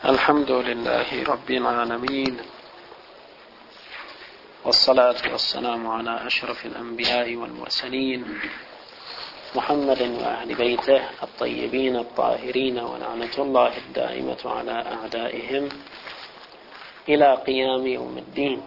الحمد لله رب العالمين، والصلاة والسلام على أشرف الأنبياء والمرسلين محمد وأهل بيته الطيبين الطاهرين، ولعنة الله الدائمة على أعدائهم إلى قيام يوم الدين.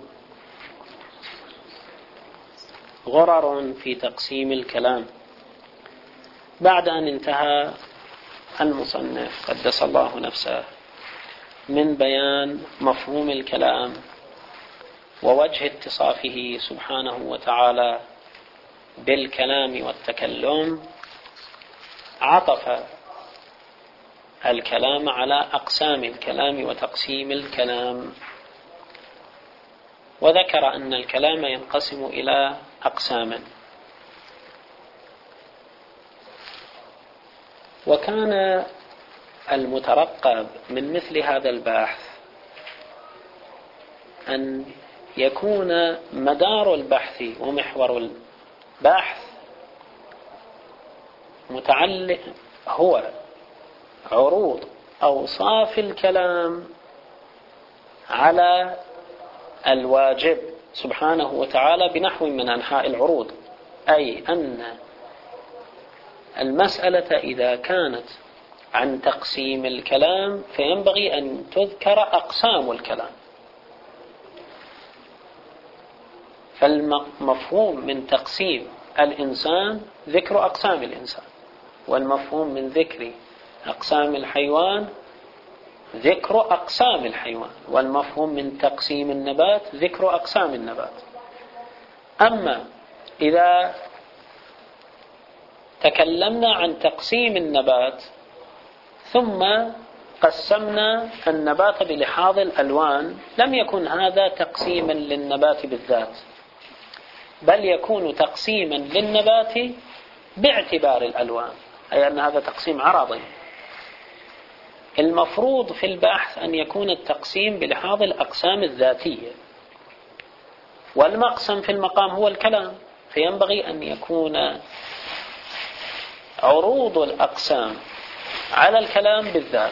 غرر في تقسيم الكلام. بعد أن انتهى المصنف قدس الله نفسه من بيان مفهوم الكلام ووجه اتصافه سبحانه وتعالى بالكلام والتكلم، عطف الكلام على أقسام الكلام وتقسيم الكلام، وذكر أن الكلام ينقسم إلى أقسام. وكان المترقب من مثل هذا البحث أن يكون مدار البحث ومحور البحث متعلق هو عروض أوصاف الكلام على الواجب سبحانه وتعالى بنحو من أنحاء العروض، أي أن المسألة إذا كانت عن تقسيم الكلام فينبغي أن تذكر أقسام الكلام. فالمفهوم من تقسيم الإنسان ذكر أقسام الإنسان، والمفهوم من ذكر أقسام الحيوان ذكر أقسام الحيوان، والمفهوم من تقسيم النبات ذكر أقسام النبات. أما إذا تكلمنا عن تقسيم النبات ثم قسمنا النبات بلحاظ الألوان، لم يكن هذا تقسيما للنبات بالذات، بل يكون تقسيما للنبات باعتبار الألوان، أي أن هذا تقسيم عرضي. المفروض في البحث أن يكون التقسيم بلحاظ الأقسام الذاتية، والمقسم في المقام هو الكلام، فينبغي أن يكون عروض الأقسام على الكلام بالذات.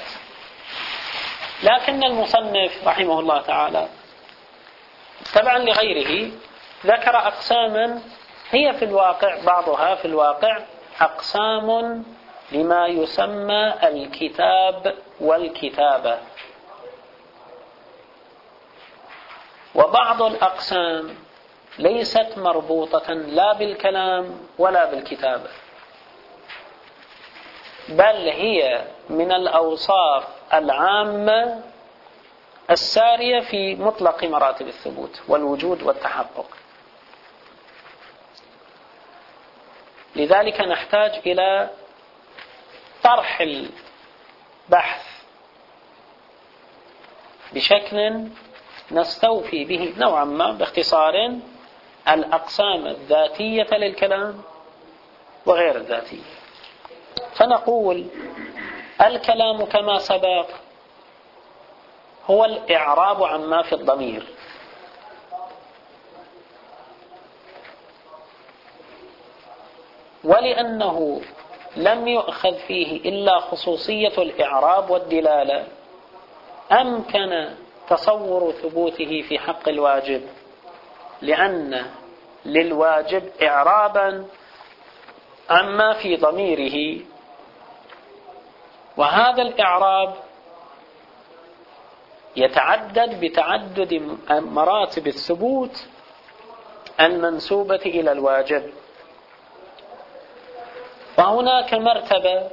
لكن المصنف رحمه الله تعالى تبعا لغيره ذكر أقساما هي في الواقع بعضها في الواقع أقسام لما يسمى الكتاب والكتابة، وبعض الأقسام ليست مربوطة لا بالكلام ولا بالكتابة، بل هي من الأوصاف العامة السارية في مطلق مراتب الثبوت والوجود والتحقق. لذلك نحتاج إلى طرح البحث بشكل نستوفي به نوعا ما باختصار الأقسام الذاتية للكلام وغير الذاتية. فنقول الكلام كما سبق هو الإعراب عما في الضمير، ولأنه لم يؤخذ فيه إلا خصوصية الإعراب والدلالة أمكن تصور ثبوته في حق الواجب، لأن للواجب إعرابا عما في ضميره، وهذا الإعراب يتعدد بتعدد مراتب الثبوت المنسوبة إلى الواجب. وهناك مرتبة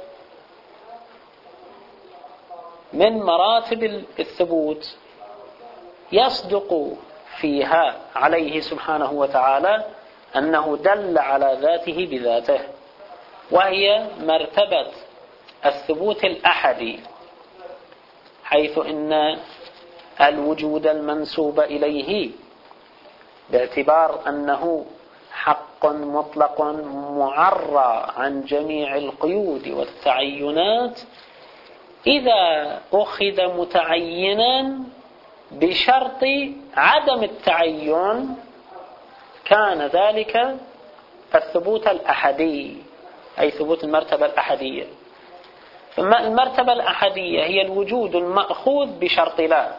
من مراتب الثبوت يصدق فيها عليه سبحانه وتعالى أنه دل على ذاته بذاته، وهي مرتبة الثبوت الأحدي، حيث إن الوجود المنسوب إليه باعتبار أنه حق مطلق معرى عن جميع القيود والتعينات، إذا أخذ متعينا بشرط عدم التعين كان ذلك الثبوت الأحدي، أي ثبوت المرتبة الأحدية. ثم المرتبة الأحدية هي الوجود المأخوذ بشرط لا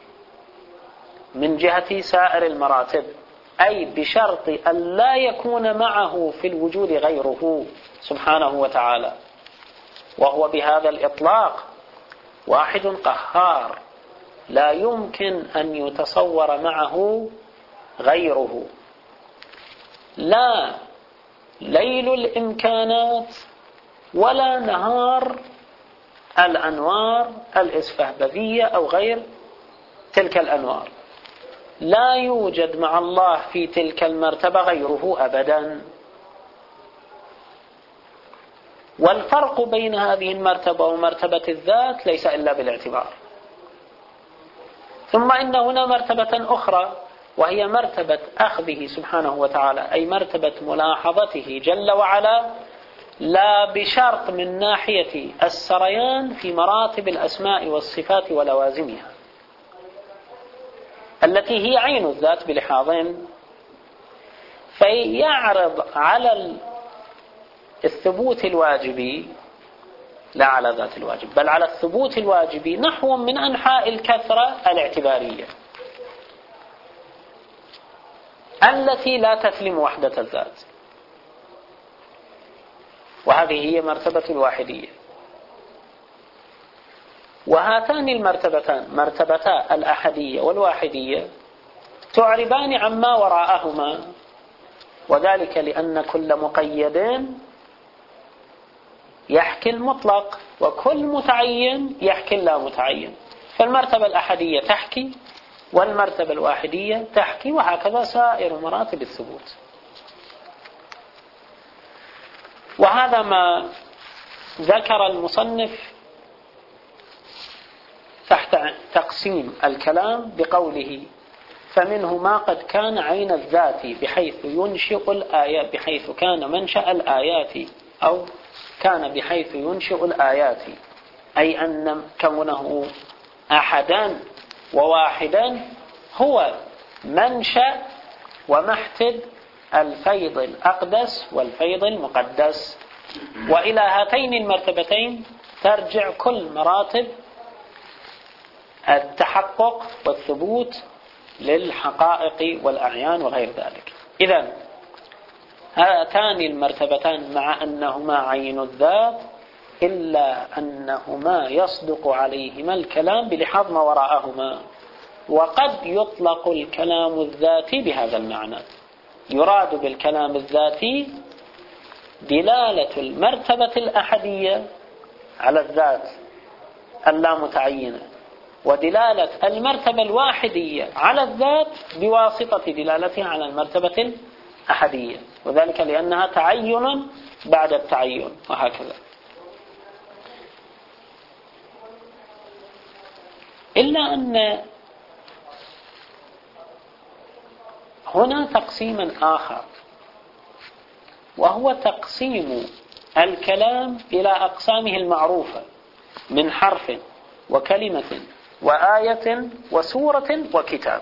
من جهة سائر المراتب، أي بشرط أن لا يكون معه في الوجود غيره سبحانه وتعالى، وهو بهذا الإطلاق واحد قهار لا يمكن أن يتصور معه غيره، لا ليل الإمكانات ولا نهار الأنوار الإسفهبذية أو غير تلك الأنوار، لا يوجد مع الله في تلك المرتبة غيره أبدا. والفرق بين هذه المرتبة ومرتبة الذات ليس إلا بالاعتبار. ثم إن هنا مرتبة أخرى وهي مرتبة أخذه سبحانه وتعالى، أي مرتبة ملاحظته جل وعلا، لا بشرط من ناحية السريان في مراتب الأسماء والصفات ولوازمها التي هي عين الذات بلحاظ، فيعرض على الثبوت الواجبي لا على ذات الواجب بل على الثبوت الواجبي نحو من أنحاء الكثرة الاعتبارية التي لا تسلم وحدة الذات، وهذه هي مرتبة الواحدية. وهاتان المرتبتان مرتبتا الأحدية والواحدية تعربان عما وراءهما، وذلك لأن كل مقيد يحكي المطلق وكل متعين يحكي اللا متعين، فالمرتبة الأحدية تحكي والمرتبة الواحدية تحكي، وهكذا سائر مراتب الثبوت. وهذا ما ذكر المصنف تحت تقسيم الكلام بقوله فمنه ما قد كان عين الذات بحيث ينشئ الآيات، بحيث كان منشأ الآيات أو كان بحيث ينشئ الآيات، أي أن كونه أحدا وواحدا هو منشأ ومحتد الفيض الأقدس والفيض المقدس. وإلى هاتين المرتبتين ترجع كل مراتب التحقق والثبوت للحقائق والأعيان وغير ذلك. إذن هاتان المرتبتان مع أنهما عين الذات إلا أنهما يصدق عليهما الكلام بلحاظ ما وراءهما، وقد يطلق الكلام الذاتي بهذا المعنى، يراد بالكلام الذاتي دلالة المرتبة الأحدية على الذات اللامتعينة، ودلالة المرتبة الواحدية على الذات بواسطة دلالتها على المرتبة الأحدية، وذلك لأنها تعين بعد التعين، وهكذا. إلا أن هنا تقسيما آخر، وهو تقسيم الكلام إلى أقسامه المعروفة من حرف وكلمة وآية وسورة وكتاب.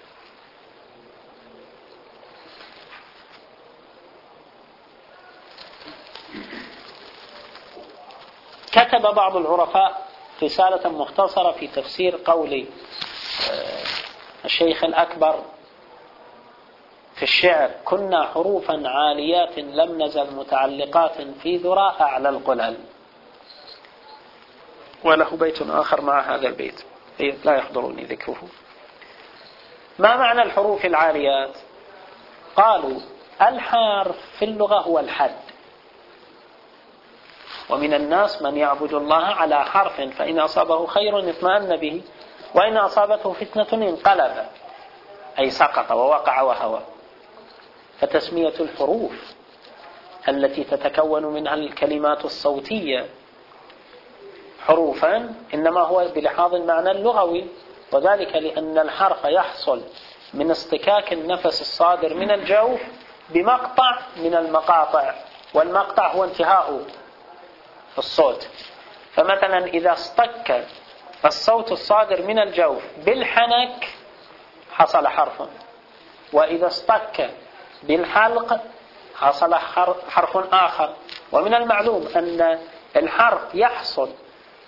كتب بعض العرفاء رسالة مختصرة في تفسير قول الشيخ الأكبر في الشعر: كنا حروفا عاليات لم نزل متعلقات في ذراء أعلى القلل. وله بيت آخر مع هذا البيت لا يحضرني ذكره. ما معنى الحروف العاليات؟ قالوا الحرف في اللغة هو الحد، ومن الناس من يعبد الله على حرف فإن أصابه خير اطمأن به وإن أصابته فتنة انقلب، أي سقط ووقع وهوى. فتسمية الحروف التي تتكون منها الكلمات الصوتية حروفا إنما هو بلحاظ المعنى اللغوي، وذلك لأن الحرف يحصل من اصطكاك النفس الصادر من الجوف بمقطع من المقاطع، والمقطع هو انتهاء الصوت. فمثلا إذا اصطك الصوت الصادر من الجوف بالحنك حصل حرف، وإذا اصطك بالحلق حصل حرف آخر. ومن المعلوم أن الحرف يحصل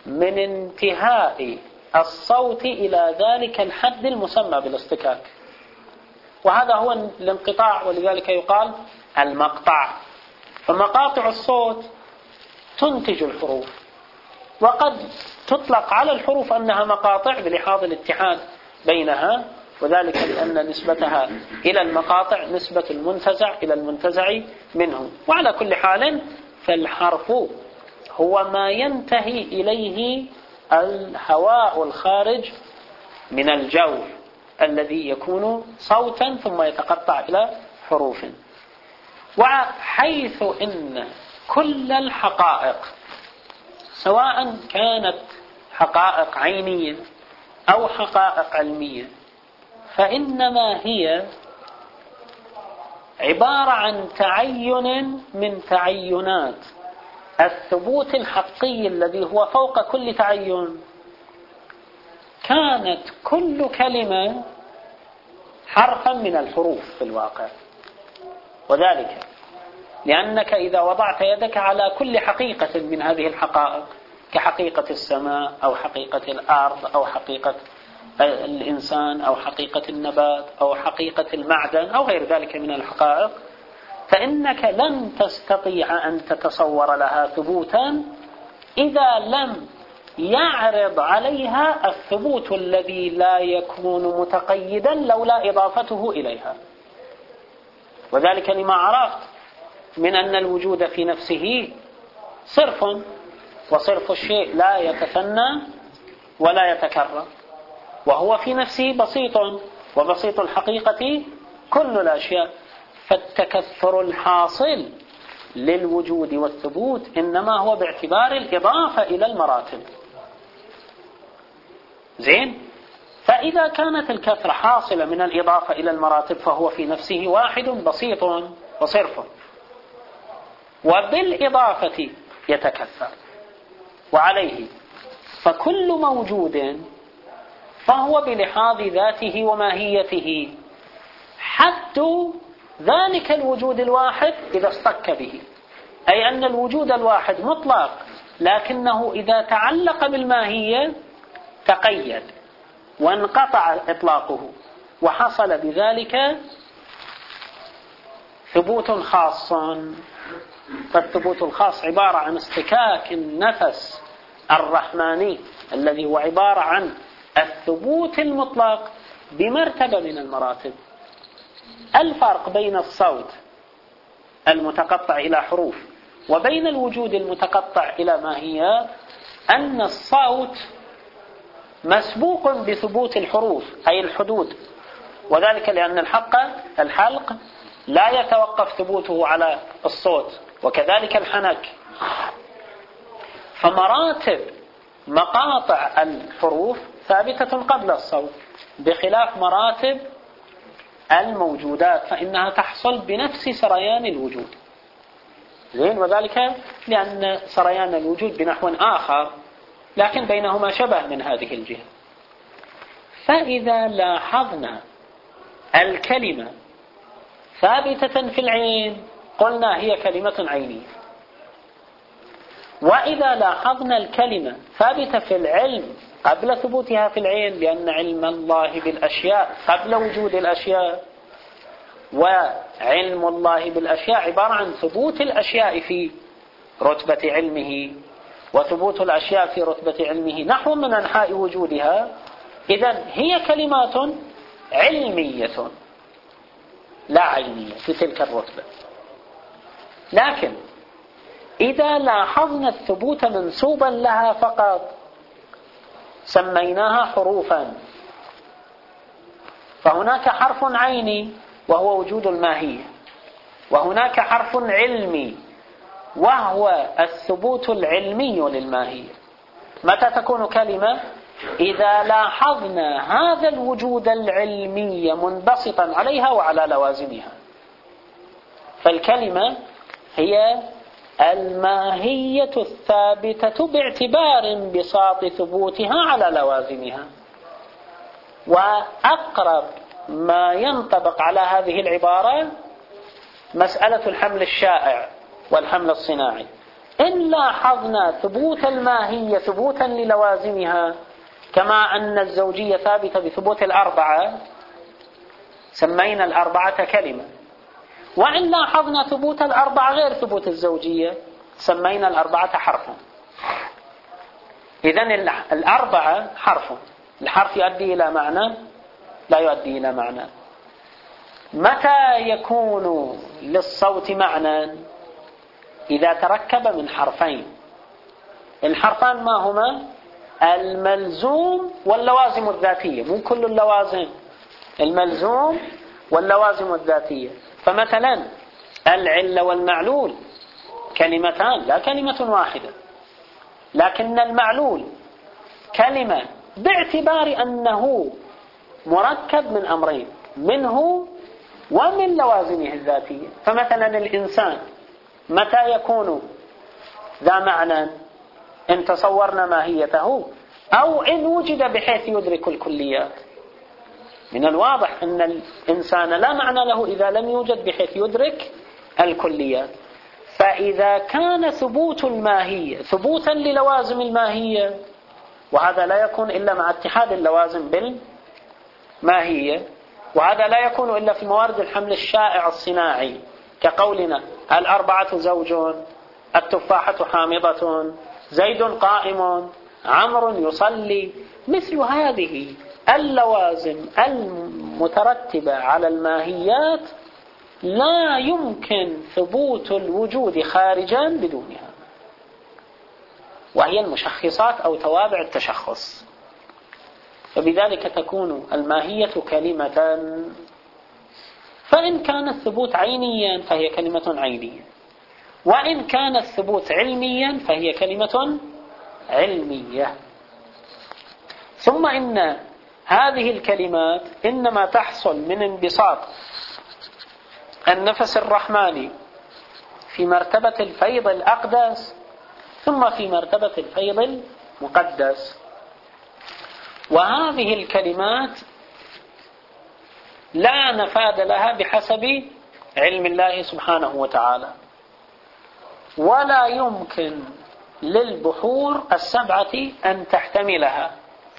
من انتهاء الصوت إلى ذلك الحد المسمى بالاصطكاك، وهذا هو الانقطاع، ولذلك يقال المقطع. فمقاطع الصوت تنتج الحروف، وقد تطلق على الحروف أنها مقاطع بلحاظ الاتحاد بينها، وذلك لأن نسبتها إلى المقاطع نسبة المنتزع إلى المنتزع منه. وعلى كل حال فالحرف هو ما ينتهي إليه الهواء الخارج من الجوف الذي يكون صوتا ثم يتقطع إلى حروف. وحيث إن كل الحقائق سواء كانت حقائق عينية أو حقائق علمية فإنما هي عبارة عن تعين من تعينات الثبوت الحقي الذي هو فوق كل تعين، كانت كل كلمة حرفا من الحروف في الواقع. وذلك لأنك إذا وضعت يدك على كل حقيقة من هذه الحقائق كحقيقة السماء أو حقيقة الأرض أو حقيقة الإنسان أو حقيقة النبات أو حقيقة المعدن أو غير ذلك من الحقائق، فإنك لن تستطيع أن تتصور لها ثبوتا إذا لم يعرض عليها الثبوت الذي لا يكون متقيدا لولا إضافته إليها. وذلك لما عرفت من أن الوجود في نفسه صرف، وصرف الشيء لا يتثنى ولا يتكرر، وهو في نفسه بسيط، وبسيط الحقيقة كل الأشياء. فالتكثر الحاصل للوجود والثبوت إنما هو باعتبار الإضافة إلى المراتب. زين؟ فإذا كانت الكثرة حاصلة من الإضافة إلى المراتب فهو في نفسه واحد بسيط وصرف، وبالإضافة يتكثر. وعليه فكل موجود فهو بلحاظ ذاته وماهيته حد ذلك الوجود الواحد إذا اصطك به، أي أن الوجود الواحد مطلق، لكنه إذا تعلق بالماهية تقيد وانقطع إطلاقه، وحصل بذلك ثبوت خاص. فالثبوت الخاص عبارة عن اصطكاك النفس الرحماني الذي هو عبارة عن الثبوت المطلق بمرتبة من المراتب. الفرق بين الصوت المتقطع إلى حروف وبين الوجود المتقطع إلى ماهيات أن الصوت مسبوق بثبوت الحروف أي الحدود، وذلك لأن الحلق لا يتوقف ثبوته على الصوت، وكذلك الحنك. فمراتب مقاطع الحروف ثابتة قبل الصوت، بخلاف مراتب الموجودات فإنها تحصل بنفس سريان الوجود. زين؟ وذلك لأن سريان الوجود بنحو آخر لكن بينهما شبه من هذه الجهة. فإذا لاحظنا الكلمة ثابتة في العين قلنا هي كلمة عينية، وإذا لاحظنا الكلمة ثابتة في العلم قبل ثبوتها في العين، لأن علم الله بالأشياء قبل وجود الأشياء، وعلم الله بالأشياء عبارة عن ثبوت الأشياء في رتبة علمه، وثبوت الأشياء في رتبة علمه نحو من أنحاء وجودها. إذن هي كلمات علمية لا عينية في تلك الرتبة. لكن إذا لاحظنا الثبوت منسوبا لها فقط سميناها حروفا. فهناك حرف عيني وهو وجود الماهية، وهناك حرف علمي وهو الثبوت العلمي للماهية. متى تكون كلمة؟ إذا لاحظنا هذا الوجود العلمي منبسطا عليها وعلى لوازمها. فالكلمة هي الماهية الثابتة باعتبار انبساط ثبوتها على لوازمها. وأقرب ما ينطبق على هذه العبارة مسألة الحمل الشائع والحمل الصناعي. إن لاحظنا ثبوت الماهية ثبوتا للوازمها كما أن الزوجية ثابتة بثبوت الأربعة سمينا الأربعة كلمة، وإن لاحظنا ثبوت الأربعة غير ثبوت الزوجية سمينا الأربعة حرفا. إذن الأربعة حرف، الحرف يؤدي إلى معنى لا يؤدي إلى معنى. متى يكون للصوت معنى؟ إذا تركب من حرفين. الحرفان ما هما؟ الملزوم واللوازم الذاتية، مو كل اللوازم، الملزوم واللوازم الذاتية. فمثلا العلة والمعلول كلمتان لا كلمة واحدة، لكن المعلول كلمة باعتبار أنه مركب من أمرين منه ومن لوازمه الذاتية. فمثلا الإنسان متى يكون ذا معنى؟ إن تصورنا ماهيته أو إن وجد بحيث يدرك الكليات. من الواضح أن الإنسان لا معنى له إذا لم يوجد بحيث يدرك الكليات. فإذا كان ثبوت الماهية ثبوتا للوازم الماهية، وهذا لا يكون إلا مع اتحاد اللوازم بالماهية، وهذا لا يكون إلا في موارد الحمل الشائع الصناعي كقولنا الأربعة زوج، التفاحة حامضة، زيد قائم، عمرو يصلي. مثل هذه اللوازم المترتبة على الماهيات لا يمكن ثبوت الوجود خارجا بدونها، وهي المشخصات أو توابع التشخص. فبذلك تكون الماهية كلمة، فإن كان الثبوت عينيا فهي كلمة عينية، وإن كان الثبوت علميا فهي كلمة علمية. ثم إن هذه الكلمات إنما تحصل من انبساط النفس الرحماني في مرتبة الفيض الأقدس ثم في مرتبة الفيض المقدس. وهذه الكلمات لا نفاد لها بحسب علم الله سبحانه وتعالى، ولا يمكن للبحور السبعة أن تحتملها.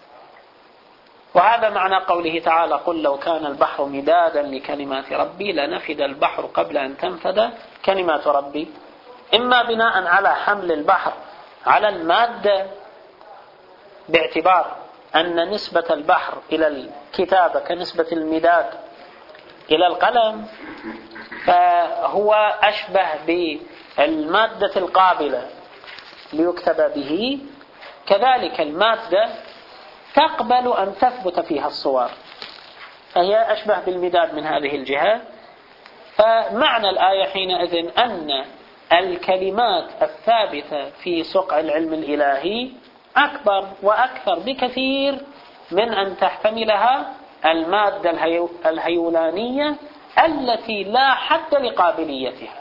وهذا معنى قوله تعالى: قل لو كان البحر مدادا لكلمات ربي لنفد البحر قبل أن تنفد كلمات ربي. إما بناء على حمل البحر على المادة باعتبار أن نسبة البحر إلى الكتابة كنسبة المداد إلى القلم، فهو أشبه بالمادة القابلة ليكتب به، كذلك المادة تقبل أن تثبت فيها الصور، فهي أشبه بالمداد من هذه الجهة. فمعنى الآية حينئذ أن الكلمات الثابتة في سقع العلم الإلهي أكبر وأكثر بكثير من أن تحتملها المادة الهيولانية التي لا حد لقابليتها،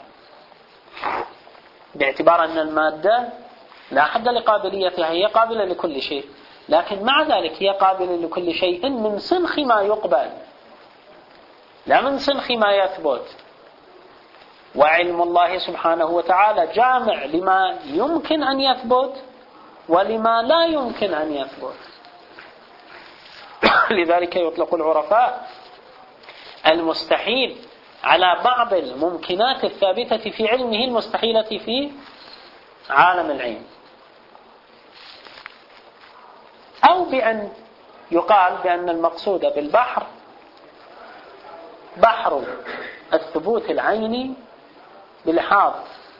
باعتبار أن المادة لا حد لقابليتها، هي قابلة لكل شيء، لكن مع ذلك هي قابلة لكل شيء من سنخ ما يقبل لا من سنخ ما يثبت. وعلم الله سبحانه وتعالى جامع لما يمكن أن يثبت ولما لا يمكن أن يثبت. لذلك يطلق العرفاء المستحيل على بعض الممكنات الثابتة في علمه المستحيلة في عالم العلم، أو بأن يقال بأن المقصود بالبحر بحر الثبوت العيني بلحاظ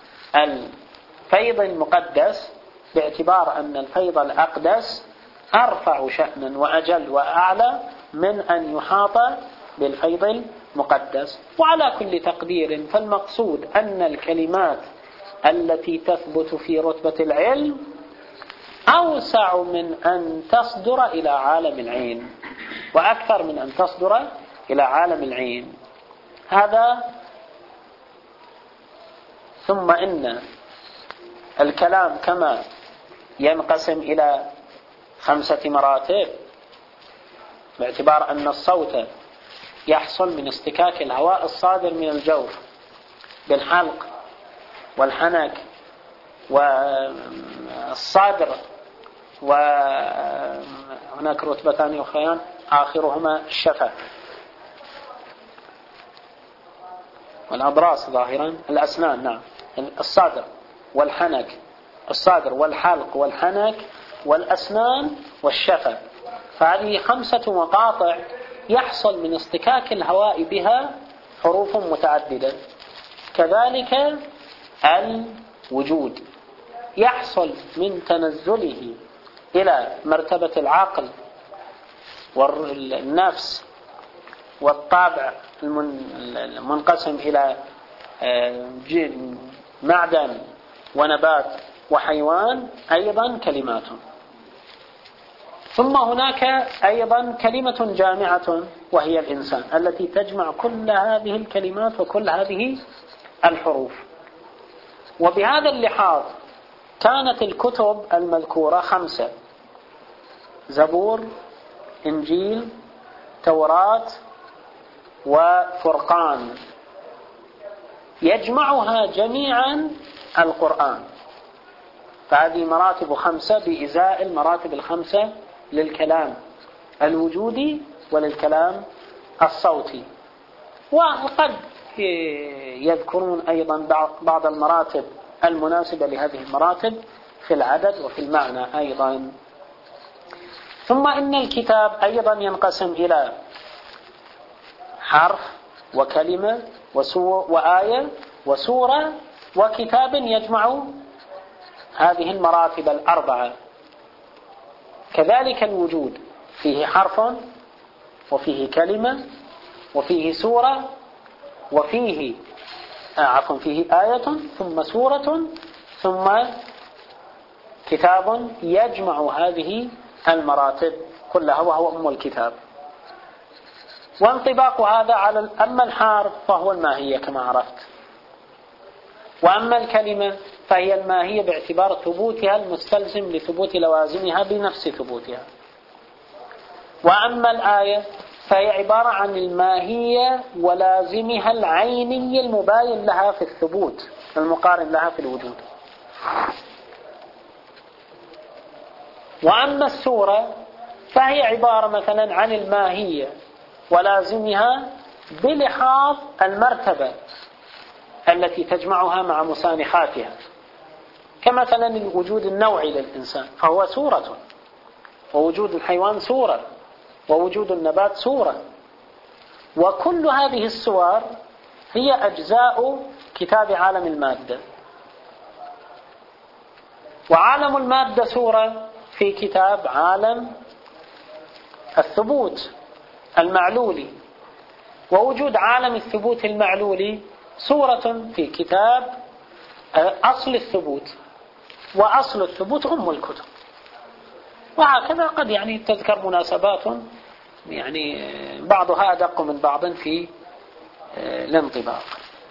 الفيض المقدس، باعتبار أن الفيض الأقدس أرفع شأنا وأجل وأعلى من أن يحاط بالفيض المقدس. وعلى كل تقدير فالمقصود أن الكلمات التي تثبت في رتبة العلم أوسع من أن تصدر إلى عالم العين، وأكثر من أن تصدر إلى عالم العين. هذا. ثم إن الكلام كما ينقسم إلى 5 مراتب، باعتبار أن الصوت يحصل من استكاك الهواء الصادر من الجوف بالحلق والحنك والصادر، وهناك رتبتان أخريان آخرهما الشفة والأضراس ظاهرا، الأسنان، نعم، الصادر والحنك، الصادر والحلق والحنك والأسنان والشفة. فهذه 5 مقاطع يحصل من اصطكاك الهواء بها حروف متعددة. كذلك الوجود يحصل من تنزله إلى مرتبة العقل والنفس والطابع المنقسم إلى معدن ونبات وحيوان، أيضا كلمات. ثم هناك أيضا كلمة جامعة وهي الإنسان، التي تجمع كل هذه الكلمات وكل هذه الحروف. وبهذا اللحاظ كانت الكتب المذكورة 5: زبور، إنجيل، توراة، وفرقان، يجمعها جميعا القرآن. فهذه مراتب 5 بإزاء المراتب 5 للكلام الوجودي وللكلام الصوتي. وقد يذكرون أيضا بعض المراتب المناسبة لهذه المراتب في العدد وفي المعنى أيضا. ثم إن الكتاب أيضا ينقسم إلى حرف وكلمة وآية وسورة وكتاب يجمع هذه المراتب 4. كذلك الوجود فيه حرف وفيه كلمة وفيه سورة وفيه فيه آية ثم سورة ثم كتاب يجمع هذه المراتب كلها وهو أم الكتاب. وانطباق هذا على أما الحرف فهو الماهية كما عرفت، وأما الكلمة فهي الماهية باعتبار ثبوتها المستلزم لثبوت لوازمها بنفس ثبوتها، وأما الآية فهي عبارة عن الماهية ولازمها العيني المباين لها في الثبوت المقارن لها في الوجود. وأما السورة فهي عبارة مثلا عن الماهية ولازمها بلحاظ المرتبة التي تجمعها مع مسانخاتها، كمثلا الوجود النوعي للإنسان فهو سورة، ووجود الحيوان سورة، ووجود النبات سورة. وكل هذه السور هي أجزاء كتاب عالم المادة. وعالم المادة سورة في كتاب عالم الثبوت المعلولي، ووجود عالم الثبوت المعلولي سورة في كتاب أصل الثبوت، وأصل الثبوت أم الكتب. وهكذا قد تذكر مناسبات بعضها أدق من بعض في الانطباق.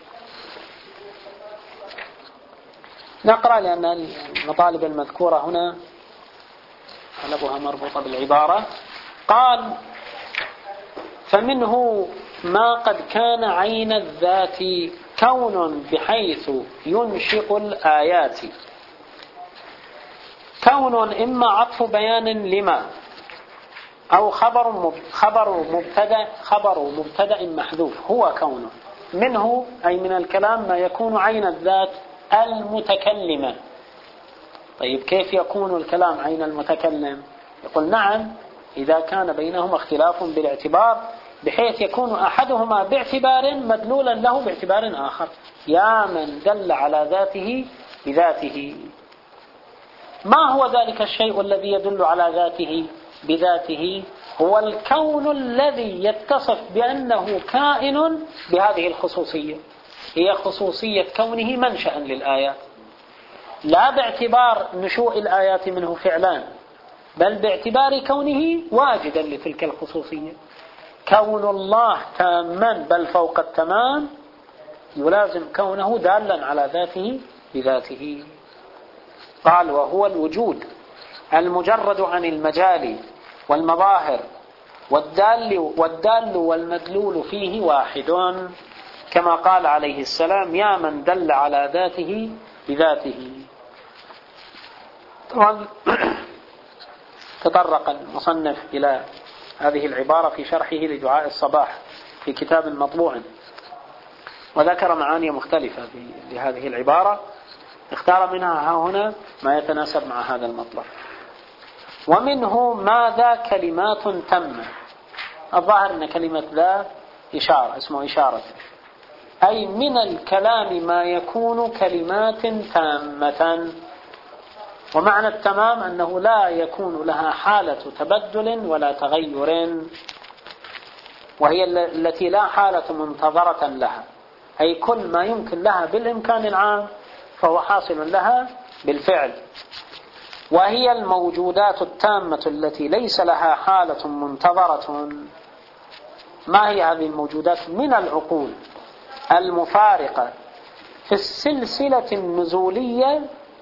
نقرأ لأن المطالب المذكورة هنا طلبها مربوطة بالعبارة. قال: فمنه ما قد كان عين الذات كون بحيث ينشئ الآيات. كون إما عطف بيان لما، أو خبر مبتدأ محذوف هو كون. منه أي من الكلام ما يكون عين الذات المتكلمة. طيب كيف يكون الكلام عين المتكلم؟ يقول نعم إذا كان بينهما اختلاف بالاعتبار بحيث يكون أحدهما باعتبار مدلولا له باعتبار آخر. يا من دل على ذاته بذاته. ما هو ذلك الشيء الذي يدل على ذاته بذاته؟ هو الكون الذي يتصف بأنه كائن بهذه الخصوصية، هي خصوصية كونه منشأ للآيات، لا باعتبار نشوء الآيات منه فعلان، بل باعتبار كونه واجدا لتلك الخصوصية. كون الله تاما بل فوق التمام يلازم كونه دالا على ذاته بذاته. قال: وهو الوجود المجرد عن المجال والمظاهر والدال والمدلول فيه واحد، كما قال عليه السلام: يا من دل على ذاته بذاته. طبعا تطرق المصنف إلى هذه العبارة في شرحه لدعاء الصباح في كتاب مطبوع، وذكر معاني مختلفة لهذه العبارة، اختار منها هنا ما يتناسب مع هذا المطلب. ومنه ماذا كلمات تامة. الظاهر أن كلمة ذا إشارة، اسمه إشارة، أي من الكلام ما يكون كلمات تامة. ومعنى التمام أنه لا يكون لها حالة تبدل ولا تغير، وهي التي لا حالة منتظرة لها، أي كل ما يمكن لها بالإمكان العام فهو حاصل لها بالفعل. وهي الموجودات التامة التي ليس لها حالة منتظرة. ما هي هذه الموجودات؟ من العقول المفارقة في السلسلة النزولية،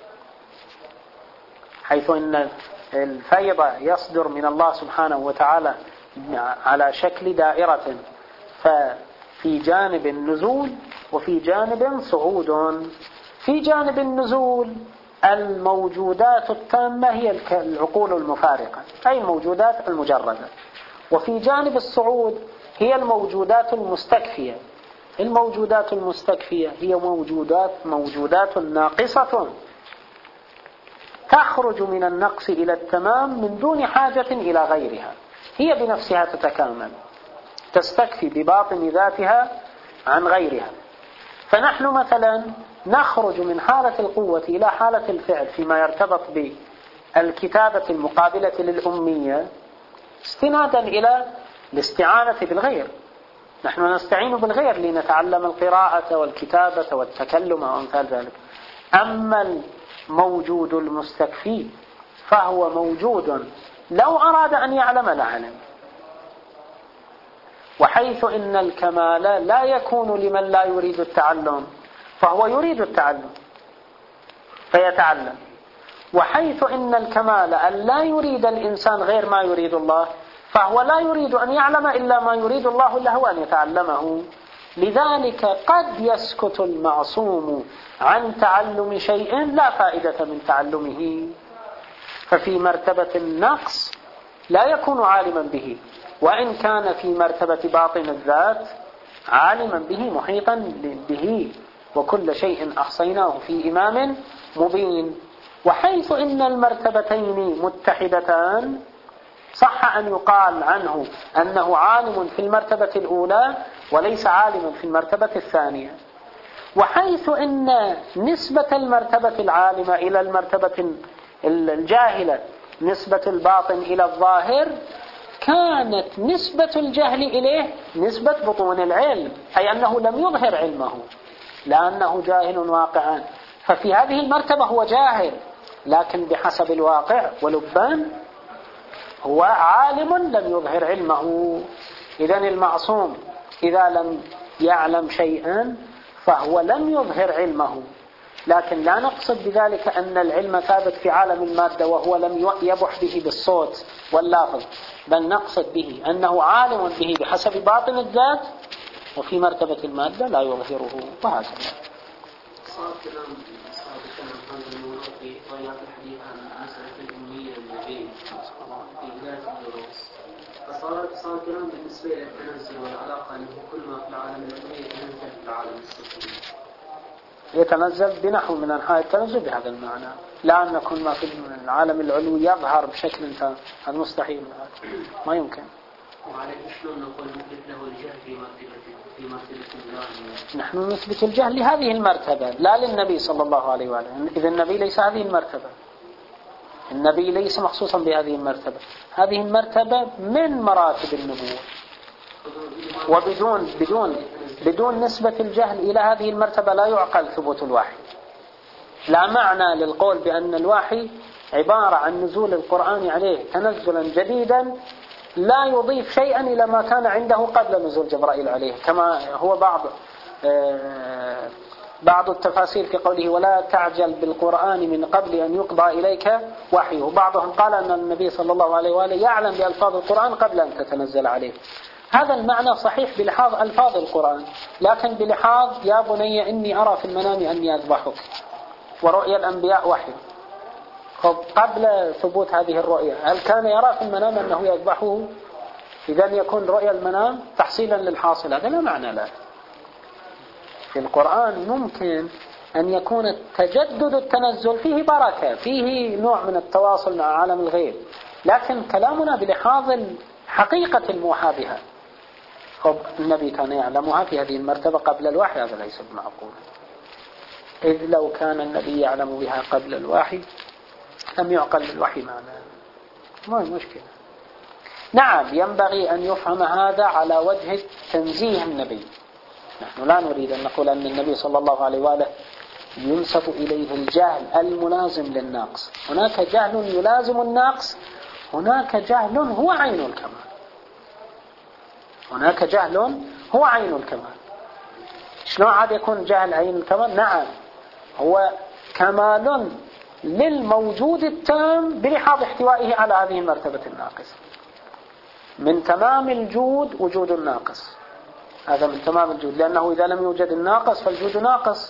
حيث أن الفيض يصدر من الله سبحانه وتعالى على شكل دائرة، ففي جانب النزول وفي جانب صعود. في جانب النزول الموجودات التامة هي العقول المفارقة، أي الموجودات المجردة. وفي جانب الصعود هي الموجودات المستكفية. الموجودات المستكفية هي موجودات ناقصة تخرج من النقص إلى التمام من دون حاجة إلى غيرها، هي بنفسها تتكامل، تستكفي بباطن ذاتها عن غيرها. فنحن مثلا نخرج من حالة القوة إلى حالة الفعل فيما يرتبط بالكتابة المقابلة للأمية استنادا إلى الاستعانة بالغير. نحن نستعين بالغير لنتعلم القراءة والكتابة والتكلم وأمثال ذلك. أما الموجود المستكفي فهو موجود لو أراد أن يعلم لعلم. وحيث إن الكمال لا يكون لمن لا يريد التعلم فهو يريد التعلم فيتعلم. وحيث إن الكمال أن لا يريد الإنسان غير ما يريد الله فهو لا يريد أن يعلم إلا ما يريد الله له أن يتعلمه. لذلك قد يسكت المعصوم عن تعلم شيء لا فائدة من تعلمه، ففي مرتبة النقص لا يكون عالما به، وإن كان في مرتبة باطن الذات عالما به محيطا به، وكل شيء أحصيناه في إمام مبين. وحيث إن المرتبتين متحدتان صح أن يقال عنه أنه عالم في المرتبة الأولى وليس عالما في المرتبة الثانية. وحيث إن نسبة المرتبة العالمة إلى المرتبة الجاهلة نسبة الباطن إلى الظاهر، كانت نسبة الجهل إليه نسبة بطون العلم، أي أنه لم يظهر علمه لأنه جاهل واقعا. ففي هذه المرتبة هو جاهل لكن بحسب الواقع ولبان هو عالم لم يظهر علمه. إذن المعصوم إذا لم يعلم شيئا فهو لم يظهر علمه، لكن لا نقصد بذلك أن العلم ثابت في عالم المادة وهو لم يبح به بالصوت واللافظ، بل نقصد به أنه عالم به بحسب باطن الذات وفي مرتبة المادة لا يظهره، وهكذا. صار كلام هذا الموضوع في طيات الحديث عن مسألة الأمية النبي في بداية الدروس، فصار كلام بالنسبة للتنزل والعلاقة أنه كل ما في العالم العلوي يتنزل في العالم السفلي، يتنزل بنحو من أنحاء التنزل بهذا المعنى، لا أن كل ما في العالم العلوي يظهر بشكل هذا مستحيل، ما يمكن. وعليه شلون نقول مثبت له الجهل في مرتبة الله؟ نحن نثبت الجهل لهذه المرتبة لا للنبي صلى الله عليه وآله. إذا النبي ليس هذه المرتبة، النبي ليس مخصوصا بهذه المرتبة، هذه المرتبة من مراتب النبوة، وبدون نسبة الجهل إلى هذه المرتبة لا يعقل ثبوت الوحي. لا معنى للقول بأن الوحي عبارة عن نزول القرآن عليه تنزلا جديدا لا يضيف شيئا إلى ما كان عنده قبل نزول جبرائيل عليه، كما هو بعض التفاسير في قوله ولا تعجل بالقرآن من قبل أن يقضى إليك وحيه. بعضهم قال أن النبي صلى الله عليه وآله يعلم بألفاظ القرآن قبل أن تتنزل عليه. هذا المعنى صحيح بلحاظ ألفاظ القرآن، لكن بلحاظ يا بني إني أرى في المنام أني أذبحك ورؤيا الأنبياء وحي، قبل ثبوت هذه الرؤية هل كان يرى في المنام أنه يذبحه؟ إذن يكون رؤيا المنام تحصيلا للحاصل، هذا لا معنى له. في القرآن ممكن أن يكون تجدد التنزل فيه بركة، فيه نوع من التواصل مع عالم الغيب، لكن كلامنا بلحاظ حقيقة الموحى بها. النبي كان يعلمها في هذه المرتبة قبل الوحي، هذا ليس بمعقول، إذ لو كان النبي يعلم بها قبل الوحي لم يعقل الوحي معنا، ما هي مشكلة. نعم ينبغي أن يفهم هذا على وجه تنزيه النبي. نحن لا نريد أن نقول أن النبي صلى الله عليه وآله ينسب إليه الجهل الملازم للناقص. هناك جهل يلازم الناقص، هناك جهل هو عين الكمال. هناك جهل هو عين الكمال. شلون عاد يكون جهل عين الكمال؟ نعم هو كمال للموجود التام بلحاظ احتوائه على هذه المرتبة الناقصة. من تمام الجود وجود الناقص، هذا من تمام الجود، لأنه إذا لم يوجد الناقص فالجود ناقص.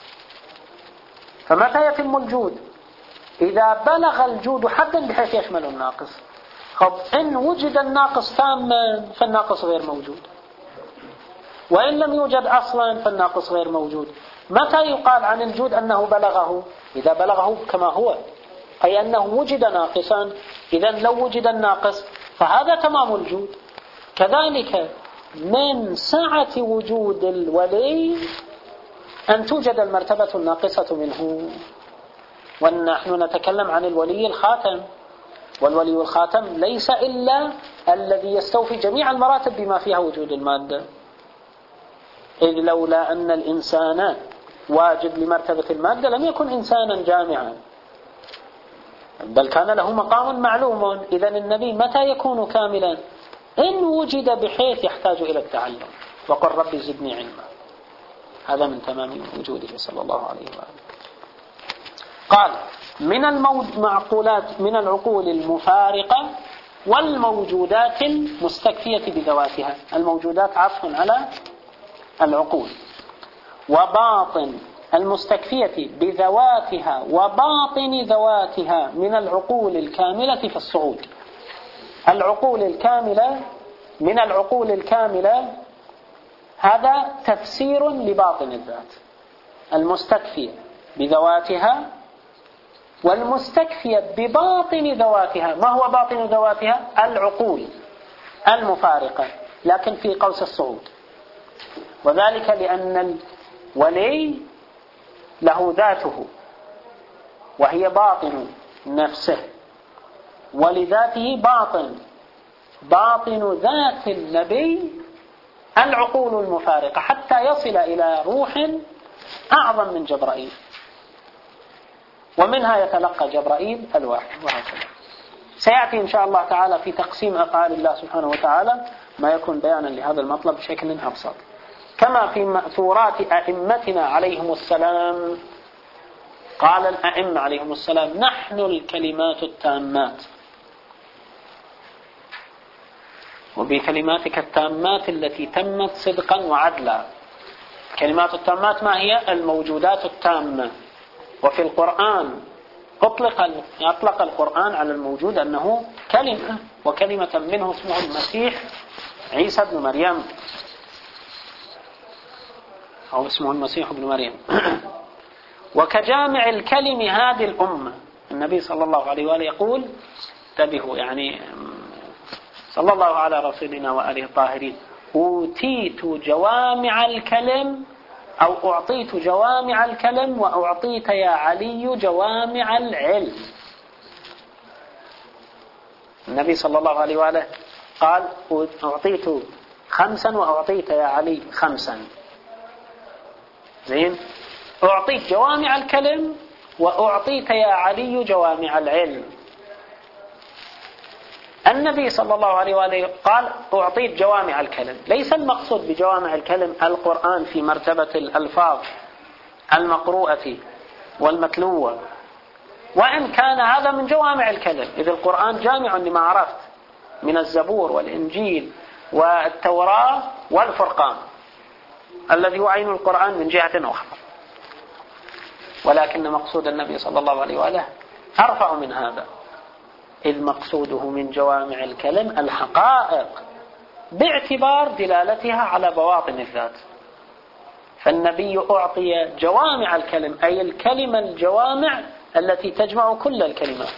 فمتى يتم الجود؟ إذا بلغ الجود حدا بحيث يشمل الناقص. إن وجد الناقص تاما فالناقص غير موجود، وإن لم يوجد أصلا فالناقص غير موجود. متى يقال عن الجود أنه بلغه؟ إذا بلغه كما هو، أي أنه وجد ناقصا. إذن لو وجد الناقص فهذا تمام الجود. كذلك من سعة وجود الولي أن توجد المرتبة الناقصة منه. ونحن نتكلم عن الولي الخاتم، والولي الخاتم ليس إلا الذي يستوفي جميع المراتب بما فيها وجود المادة، إذ لولا أن الإنسان واجد لمرتبة المادة لم يكن إنسانا جامعا، بل كان له مقام معلوم. إذن النبي متى يكون كاملا؟ إن وجد بحيث يحتاج إلى التعلم، وقل ربي زدني علما. هذا من تمام وجوده صلى الله عليه وآله. قال من المعقولات من العقول المفارقة والموجودات المستكفية بذواتها. الموجودات عطف على العقول. وباطن المستكفية بذواتها وباطن ذواتها من العقول الكاملة في الصعود. العقول الكاملة من العقول الكاملة هذا تفسير لباطن الذات، المستكفية بذواتها والمستكفية بباطن ذواتها. ما هو باطن ذواتها؟ العقول المفارقة، لكن في قوس الصعود. وذلك لأن الولي له ذاته وهي باطن نفسه، ولذاته باطن ذات النبي العقول المفارقة، حتى يصل إلى روح أعظم من جبرائيل، ومنها يتلقى جبرائيل الوحي. وهكذا سيأتي إن شاء الله تعالى في تقسيم أفعال الله سبحانه وتعالى ما يكون بيانا لهذا المطلب بشكل أبسط، كما في مأثورات أئمتنا عليهم السلام. قال الأئمة عليهم السلام: نحن الكلمات التامات، وبكلماتك التامات التي تمت صدقا وعدلا. كلمات التامات ما هي؟ الموجودات التامة. وفي القرآن أطلق القرآن على الموجود أنه كلمة، وكلمة منه اسمه المسيح عيسى بن مريم، أو اسمه المسيح بن مريم. وكجامع الكلم هذه الأمة. النبي صلى الله عليه وآله يقول: انتبهوا، يعني صلى الله على رسولنا وآله الطاهرين: أوتيت جوامع الكلم، أو أعطيت جوامع الكلم، وأعطيت يا علي جوامع العلم. النبي صلى الله عليه وآله قال: أعطيت 5 وأعطيت يا علي 5. زين، أعطيت جوامع الكلم وأعطيت يا علي جوامع العلم. النبي صلى الله عليه وآله قال: أعطيت جوامع الكلم. ليس المقصود بجوامع الكلم القرآن في مرتبة الألفاظ المقروءة والمتلوة، وإن كان هذا من جوامع الكلم، إذ القرآن جامع لما عرفت من الزبور والإنجيل والتوراة والفرقان الذي هو عين القرآن من جهة أخرى. ولكن مقصود النبي صلى الله عليه وآله أرفع من هذا، إذ مقصوده من جوامع الكلم الحقائق باعتبار دلالتها على بواطن الذات. فالنبي أعطي جوامع الكلم، أي الكلمة الجوامع التي تجمع كل الكلمات.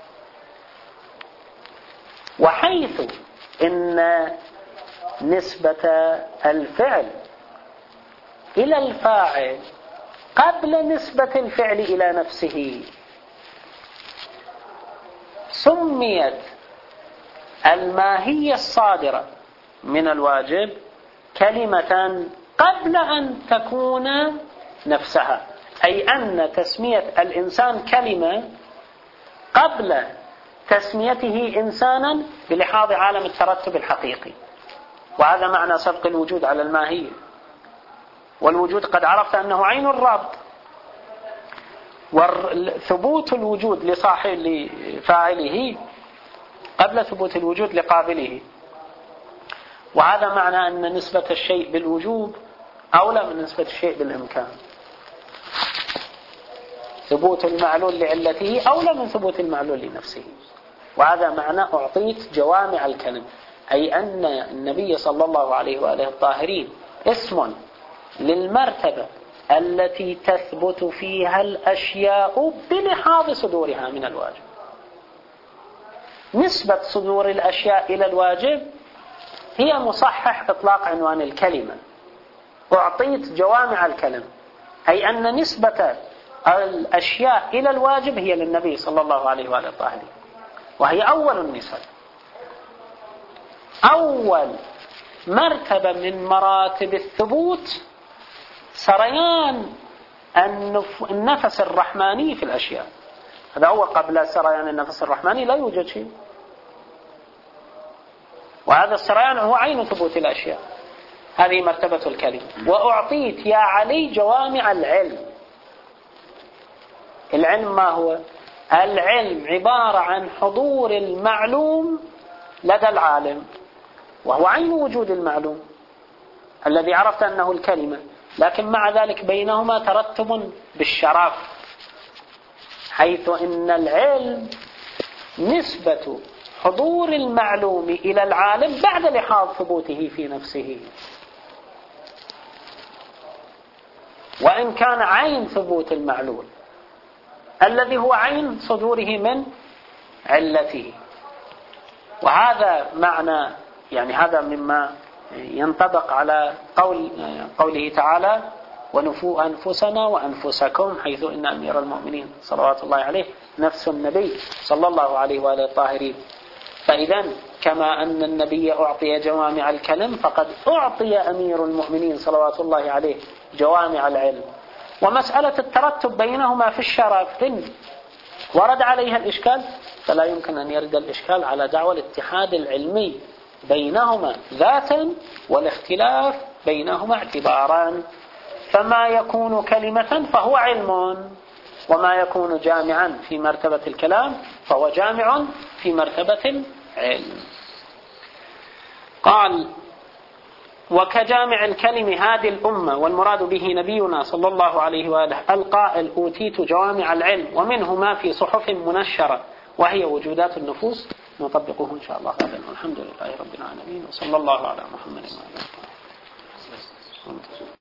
وحيث إن نسبة الفعل إلى الفاعل قبل نسبة الفعل إلى نفسه، سميت الماهية الصادرة من الواجب كلمة قبل أن تكون نفسها، أي أن تسمية الإنسان كلمة قبل تسميته إنسانا بلحاظ عالم الترتب الحقيقي. وهذا معنى سبق الوجود على الماهية. والوجود قد عرفت أنه عين الرب، وثبوت الوجود لفاعله قبل ثبوت الوجود لقابله. وهذا معنى أن نسبة الشيء بالوجوب أولى من نسبة الشيء بالإمكان. ثبوت المعلول لعلته أولى من ثبوت المعلول لنفسه. وهذا معنى أعطيت جوامع الكلم، أي أن النبي صلى الله عليه وآله الطاهرين اسم للمرتبة التي تثبت فيها الأشياء بلحاظ صدورها من الواجب. نسبة صدور الأشياء إلى الواجب هي مصحح إطلاق عنوان الكلمة. أعطيت جوامع الكلم، أي أن نسبة الأشياء إلى الواجب هي للنبي صلى الله عليه وآله الطاهرين، وهي أول النسب، أول مرتبة من مراتب الثبوت، سريان النفس الرحماني في الأشياء. هذا هو قبل سريان النفس الرحماني لا يوجد شيء، وهذا السريان هو عين ثبوت الأشياء. هذه مرتبة الكلمة. وأعطيت يا علي جوامع العلم. العلم ما هو؟ العلم عبارة عن حضور المعلوم لدى العالم، وهو عين وجود المعلوم الذي عرفت أنه الكلمة، لكن مع ذلك بينهما ترتب بالشرف، حيث إن العلم نسبة حضور المعلوم إلى العالم بعد لحاظ ثبوته في نفسه، وإن كان عين ثبوت المعلول الذي هو عين صدوره من علته. وهذا معنى، يعني هذا مما ينطبق على قوله تعالى ونفوا أنفسنا وأنفسكم، حيث إن أمير المؤمنين صلوات الله عليه نفس النبي صلى الله عليه وآله الطاهرين. فإذا كما أن النبي أعطي جوامع الكلم، فقد أعطي أمير المؤمنين صلوات الله عليه جوامع العلم. ومسألة الترتب بينهما في الشرف إن ورد عليها الإشكال، فلا يمكن أن يرد الإشكال على دعوى الاتحاد العلمي بينهما ذاتا والاختلاف بينهما اعتبارا. فما يكون كلمة فهو علم، وما يكون جامعا في مرتبة الكلام فهو جامع في مرتبة العلم. قال وكجامع الكلم هذه الأمة، والمراد به نبينا صلى الله عليه وآله القائل أوتيت جوامع العلم، ومنه ما في صحف منشرة وهي وجودات النفوس. نطبقه إن شاء الله غدا. والحمد لله رب العالمين، وصلى الله على محمد وعلى آله.